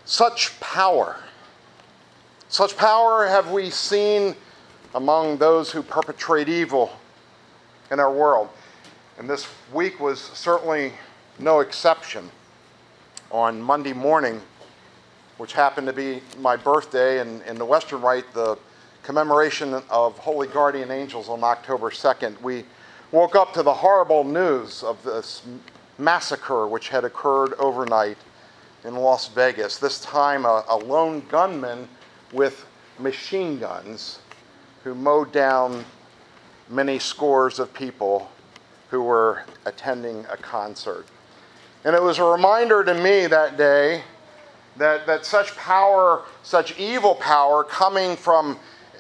Such power. Such power have we seen among those who perpetrate evil in our world. And this week was certainly no exception. On Monday morning, which happened to be my birthday, and in the Western Rite, the commemoration of Holy Guardian Angels on October 2nd, we woke up to the horrible news of this massacre which had occurred overnight in Las Vegas. This time a lone gunman with machine guns who mowed down many scores of people who were attending a concert. And it was a reminder to me that day that such power, such evil power coming from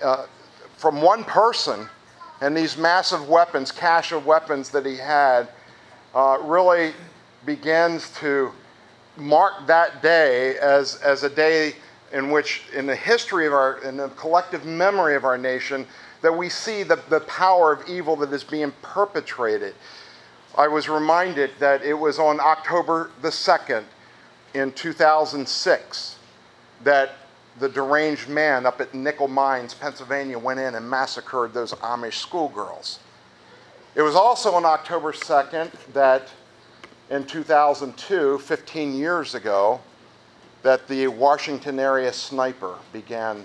one person, and these massive weapons, cache of weapons that he had, really begins to mark that day as a day in which, in the history of in the collective memory of our nation, that we see the power of evil that is being perpetrated. I was reminded that it was on October the 2nd in 2006 that the deranged man up at Nickel Mines, Pennsylvania, went in and massacred those Amish schoolgirls. It was also on October 2nd that in 2002, 15 years ago, that the Washington area sniper began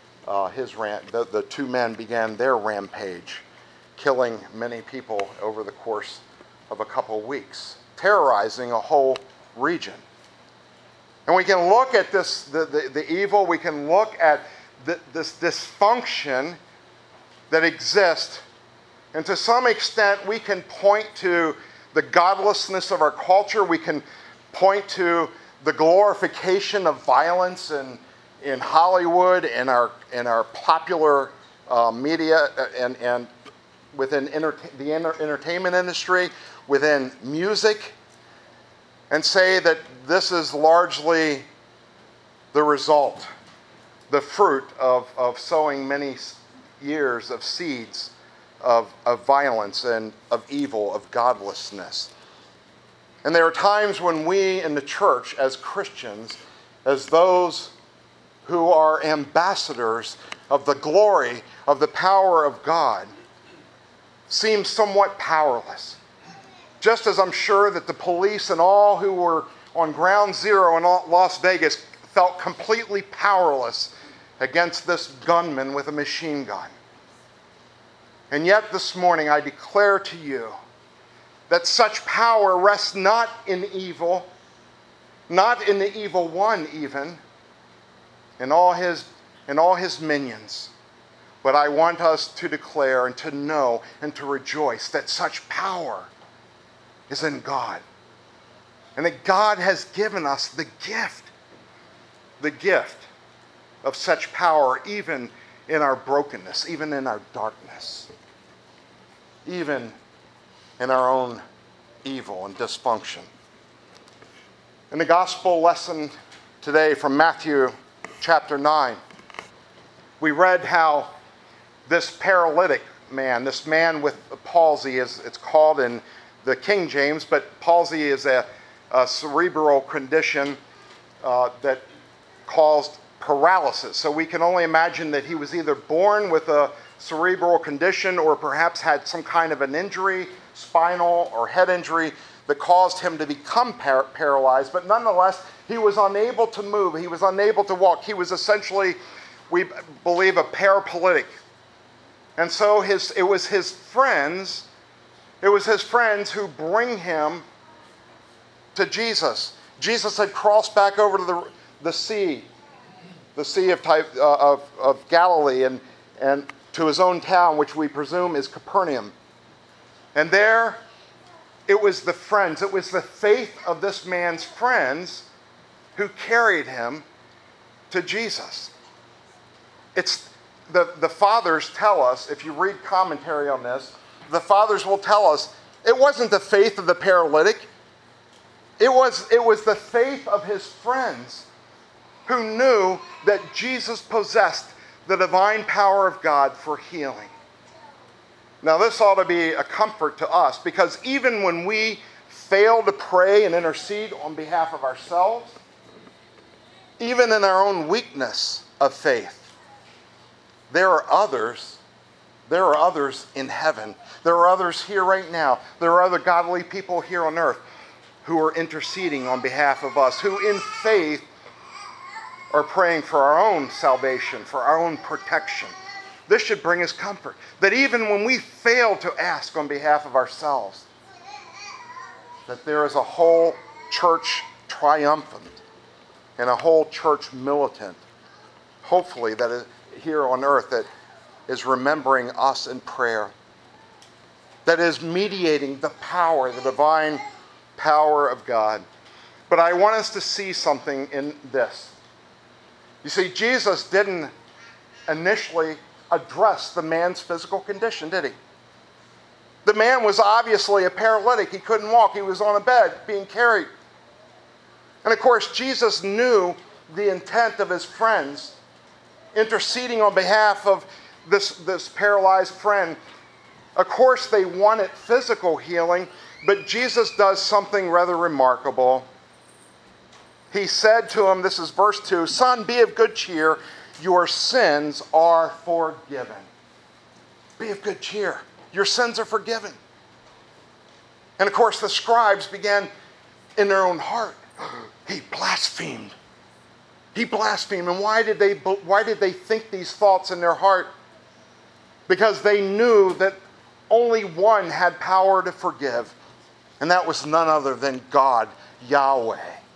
the two men began their rampage, killing many people over the course of a couple weeks, terrorizing a whole region. And we can look at this, the evil, we can look at this dysfunction that exists, and to some extent we can point to the godlessness of our culture, we can point to the glorification of violence in Hollywood, in our popular media, and within the entertainment industry, within music, and say that this is largely the result, the fruit of sowing many years of seeds of violence and of evil, of godlessness. And there are times when we in the church, as Christians, as those who are ambassadors of the glory, of the power of God, seem somewhat powerless. Just as I'm sure that the police and all who were on ground zero in Las Vegas felt completely powerless against this gunman with a machine gun. And yet this morning I declare to you that such power rests not in evil, not in the evil one even, in all his minions. But I want us to declare and to know and to rejoice that such power is in God. And that God has given us the gift of such power, even in our brokenness, even in our darkness, even in our own evil and dysfunction. In the gospel lesson today from Matthew chapter 9, we read how this paralytic man, this man with palsy, as it's called in the King James, but palsy is a cerebral condition that caused paralysis. So we can only imagine that he was either born with a cerebral condition or perhaps had some kind of an injury, spinal or head injury, that caused him to become paralyzed. But nonetheless, he was unable to move. He was unable to walk. He was essentially, we believe, a paraplegic. And so it was his friends who bring him to Jesus. Jesus had crossed back over to the sea of Galilee, and to his own town, which we presume is Capernaum. And there, it was the faith of this man's friends who carried him to Jesus. It's the fathers tell us, if you read commentary on this, the fathers will tell us it wasn't the faith of the paralytic. It was the faith of his friends who knew that Jesus possessed the divine power of God for healing. Now, this ought to be a comfort to us, because even when we fail to pray and intercede on behalf of ourselves, even in our own weakness of faith, there are others in heaven. There are others here right now. There are other godly people here on earth who are interceding on behalf of us, who in faith are praying for our own salvation, for our own protection. This should bring us comfort, that even when we fail to ask on behalf of ourselves, that there is a whole church triumphant and a whole church militant, hopefully, that is here on earth, that is remembering us in prayer, that is mediating the power, the divine power of God. But I want us to see something in this. You see, Jesus didn't initially address the man's physical condition, did he? The man was obviously a paralytic. He couldn't walk. He was on a bed being carried. And of course, Jesus knew the intent of his friends, interceding on behalf of this paralyzed friend. Of course, they wanted physical healing, but Jesus does something rather remarkable. He said to him, this is verse 2, "Son, be of good cheer. Your sins are forgiven." Be of good cheer. Your sins are forgiven. And of course, the scribes began in their own heart. He blasphemed. He blasphemed. And why did they think these thoughts in their heart? Because they knew that only one had power to forgive, and that was none other than God, Yahweh.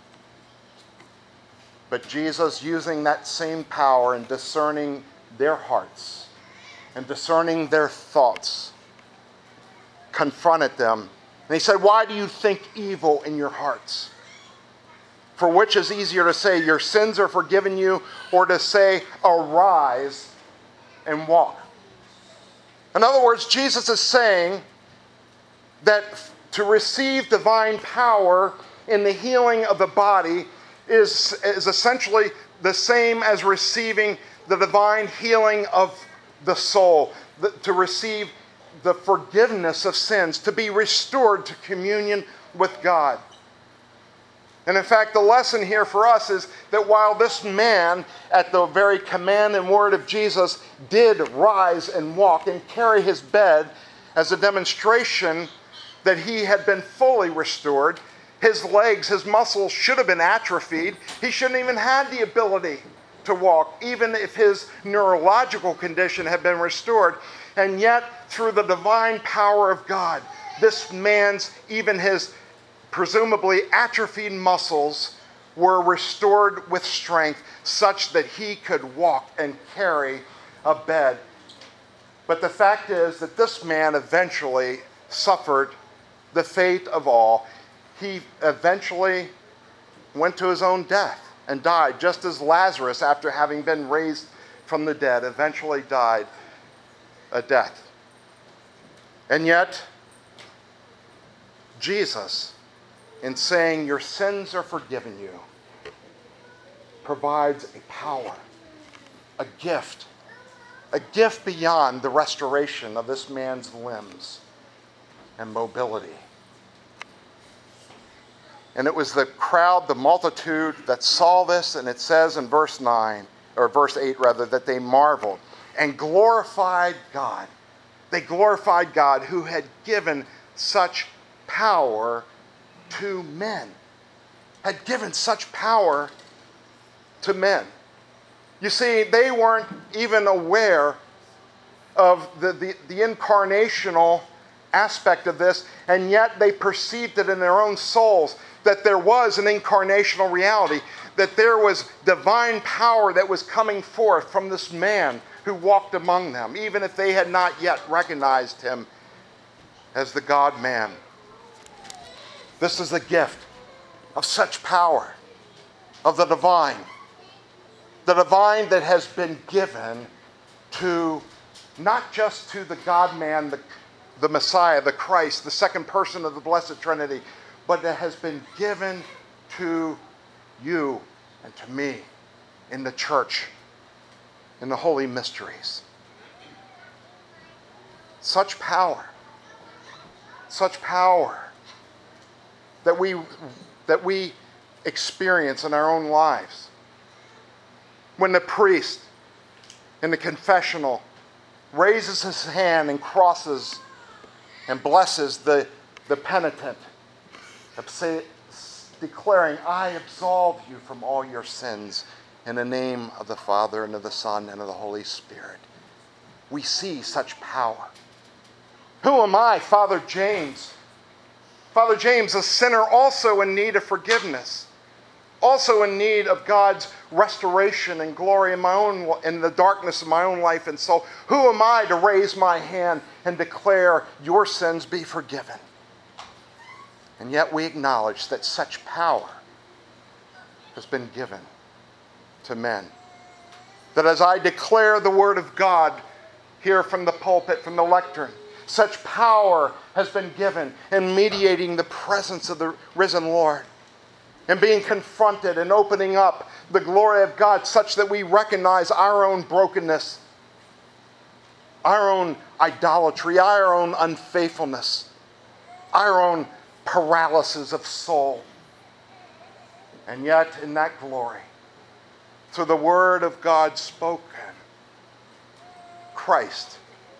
But Jesus, using that same power and discerning their hearts and discerning their thoughts, confronted them. And he said, "Why do you think evil in your hearts? For which is easier to say, 'Your sins are forgiven you,' or to say, 'Arise and walk'?" In other words, Jesus is saying that to receive divine power in the healing of the body is essentially the same as receiving the divine healing of the soul, to receive the forgiveness of sins, to be restored to communion with God. And in fact, the lesson here for us is that while this man, at the very command and word of Jesus, did rise and walk and carry his bed as a demonstration that he had been fully restored, his legs, his muscles should have been atrophied. He shouldn't even have the ability to walk, even if his neurological condition had been restored. And yet, through the divine power of God, this man's, even his presumably atrophied muscles, were restored with strength such that he could walk and carry a bed. But the fact is that this man eventually suffered the fate of all. He eventually went to his own death and died, just as Lazarus, after having been raised from the dead, eventually died a death. And yet, Jesus, in saying, "Your sins are forgiven you," provides a power, a gift beyond the restoration of this man's limbs and mobility. And it was the crowd, the multitude that saw this, and it says in verse 8 that they marveled and glorified God. They glorified God who had given such power to men. Had given such power to men. You see, they weren't even aware of the incarnational aspect of this, and yet they perceived it in their own souls, that there was an incarnational reality, that there was divine power that was coming forth from this man who walked among them, even if they had not yet recognized him as the God-man. This is a gift of such power, of the divine that has been given to, not just to the God-man, the Messiah, the Christ, the second person of the Blessed Trinity, but that has been given to you and to me in the church, in the holy mysteries. Such power that we experience in our own lives. when the priest in the confessional raises his hand and crosses and blesses the penitent, declaring, I absolve you from all your sins in the name of the Father and of the Son and of the Holy Spirit. We see such power. Who am I? Father James. Father James, a sinner also in need of forgiveness, also in need of God's restoration and glory in the darkness of my own life and soul. Who am I to raise my hand and declare your sins be forgiven? And yet we acknowledge that such power has been given to men. That as I declare the word of God here from the pulpit, from the lectern, such power has been given in mediating the presence of the risen Lord and being confronted and opening up the glory of God such that we recognize our own brokenness, our own idolatry, our own unfaithfulness, our own paralysis of soul. And yet in that glory, through the word of God spoken, Christ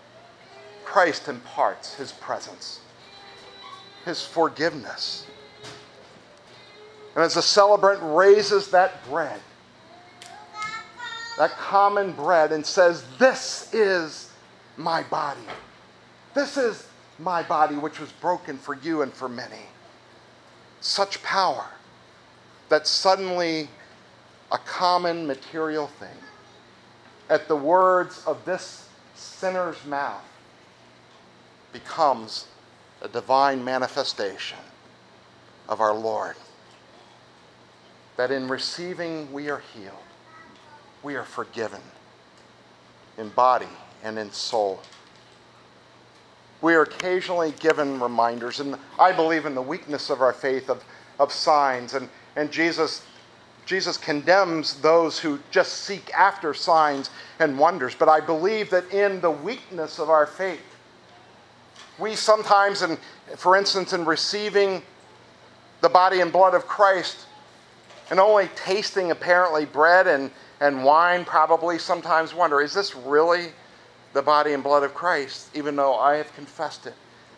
imparts his presence, his forgiveness. And as the celebrant raises that bread, that common bread, and says, this is my body. This is my body which was broken for you and for many. Such power that suddenly a common material thing, at the words of this sinner's mouth, becomes a divine manifestation of our Lord. That in receiving we are healed, we are forgiven in body and in soul. We are occasionally given reminders, and I believe in the weakness of our faith of signs, and Jesus condemns those who just seek after signs and wonders. But I believe that in the weakness of our faith, we sometimes, for instance, in receiving the body and blood of Christ, and only tasting apparently bread and wine, probably sometimes wonder, is this really the body and blood of Christ, even though I have confessed it?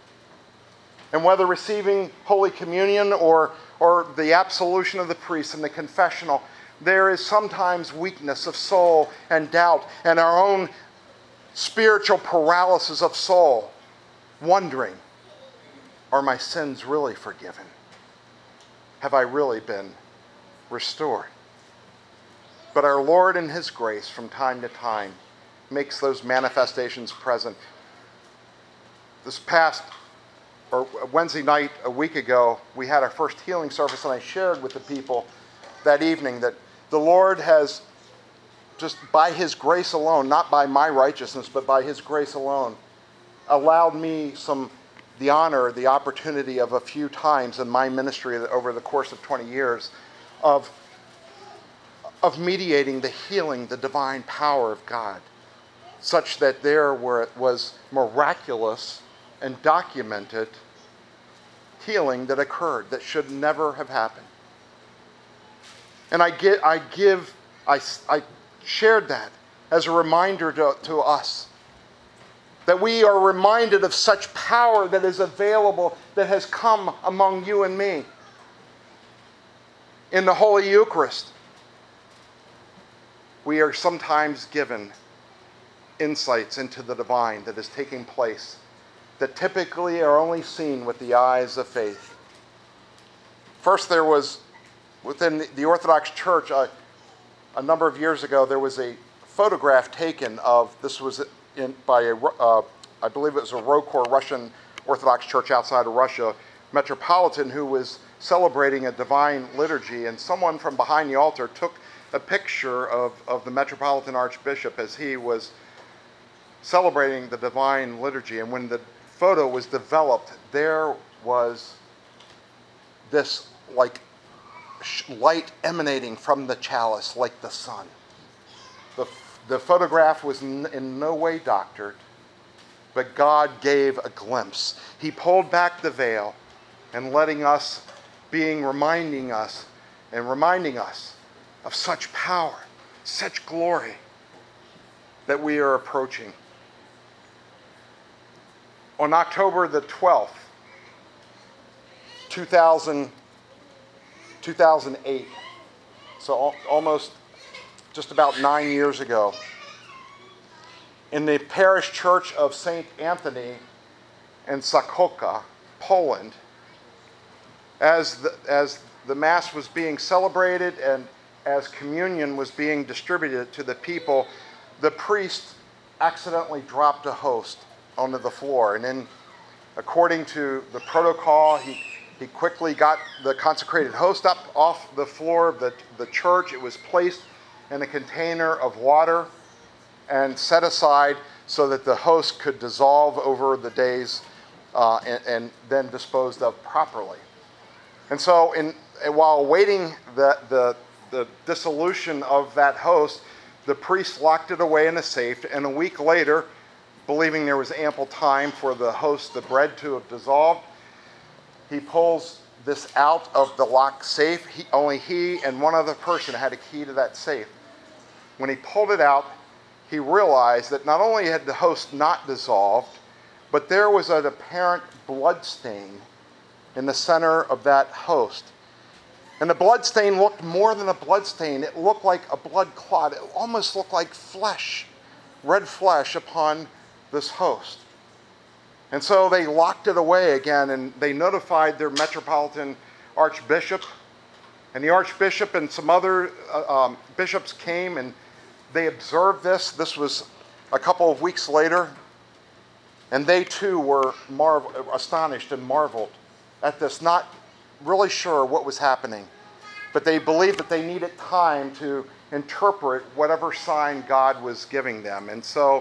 And whether receiving Holy Communion or the absolution of the priest and the confessional, there is sometimes weakness of soul and doubt and our own spiritual paralysis of soul, wondering, are my sins really forgiven? Have I really been restored? But our Lord in his grace from time to time makes those manifestations present. This past Wednesday night a week ago, we had our first healing service, and I shared with the people that evening that the Lord has, just by his grace alone, not by my righteousness, but by his grace alone, allowed me the honor, the opportunity of a few times in my ministry over the course of 20 years of mediating the healing, the divine power of God, such that there was miraculous and documented healing that occurred that should never have happened. And I shared that as a reminder to us, that we are reminded of such power that is available, that has come among you and me in the Holy Eucharist. We are sometimes given insights into the divine that is taking place that typically are only seen with the eyes of faith. First, there was, within the Orthodox Church, a number of years ago, there was a photograph taken of, this was by I believe it was a Rokor Russian Orthodox Church outside of Russia, metropolitan, who was celebrating a divine liturgy, and someone from behind the altar took a picture of the Metropolitan Archbishop as he was celebrating the divine liturgy. And when the photo was developed, there was this light emanating from the chalice like the sun. The photograph was in no way doctored, but God gave a glimpse. He pulled back the veil and reminding us of such power, such glory that we are approaching. On October the 12th, 2008, so almost just about 9 years ago, in the parish church of St. Anthony in Sokołka, Poland, as the Mass was being celebrated and as communion was being distributed to the people, the priest accidentally dropped a host onto the floor. And then, according to the protocol, he quickly got the consecrated host up off the floor of the church. It was placed in a container of water and set aside so that the host could dissolve over the days and then disposed of properly. And so while awaiting the dissolution of that host, the priest locked it away in a safe, and a week later, believing there was ample time for the host, the bread, to have dissolved, he pulls this out of the locked safe. Only he and one other person had a key to that safe. When he pulled it out, he realized that not only had the host not dissolved, but there was an apparent blood stain in the center of that host. And the blood stain looked more than a blood stain. It looked like a blood clot. It almost looked like flesh, red flesh upon this host. And so they locked it away again, and they notified their metropolitan archbishop. And the archbishop and some other bishops came, and they observed this. This was a couple of weeks later. And they too were astonished and marveled at this, not really sure what was happening. But they believed that they needed time to interpret whatever sign God was giving them. And so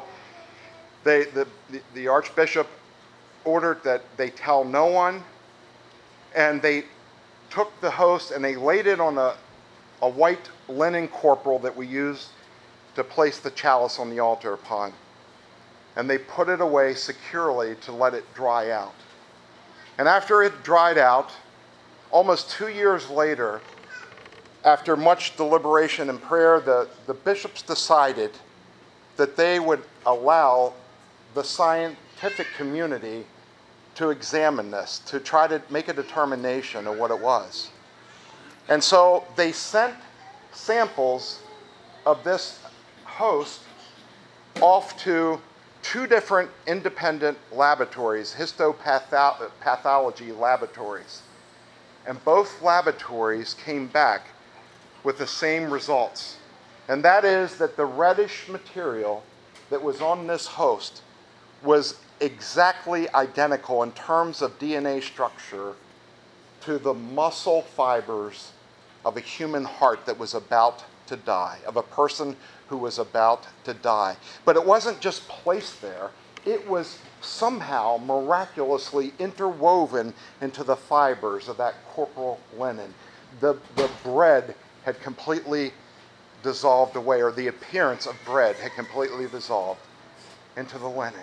the archbishop ordered that they tell no one. And they took the host and they laid it on a white linen corporal that we use to place the chalice on the altar upon. And they put it away securely to let it dry out. And after it dried out, almost 2 years later, after much deliberation and prayer, the bishops decided that they would allow the scientific community to examine this, to try to make a determination of what it was. And so they sent samples of this host off to 2 different independent laboratories, histopathology laboratories. And both laboratories came back with the same results. And that is that the reddish material that was on this host was exactly identical in terms of DNA structure to the muscle fibers of a human heart that was about to die, of a person who was about to die. But it wasn't just placed there. It was somehow miraculously interwoven into the fibers of that corporal linen. The bread had completely dissolved away, or the appearance of bread had completely dissolved into the linen.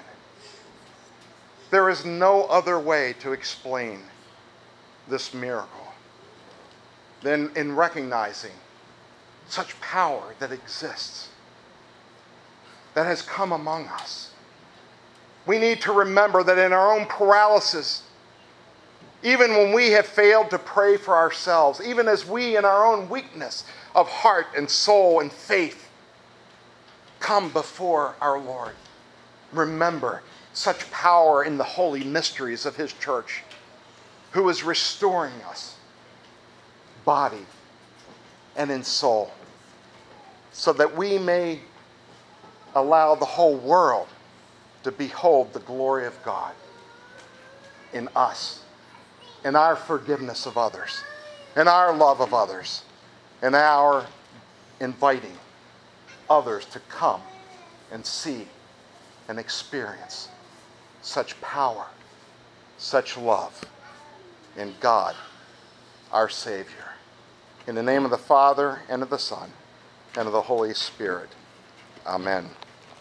There is no other way to explain this miracle than in recognizing such power that exists, that has come among us. We need to remember that in our own paralysis, even when we have failed to pray for ourselves, even as we in our own weakness of heart and soul and faith come before our Lord, remember such power in the holy mysteries of His church, who is restoring us, body and in soul, so that we may allow the whole world to behold the glory of God in us, in our forgiveness of others, in our love of others, in our inviting others to come and see and experience such power, such love in God, our Savior. In the name of the Father, and of the Son, and of the Holy Spirit. Amen.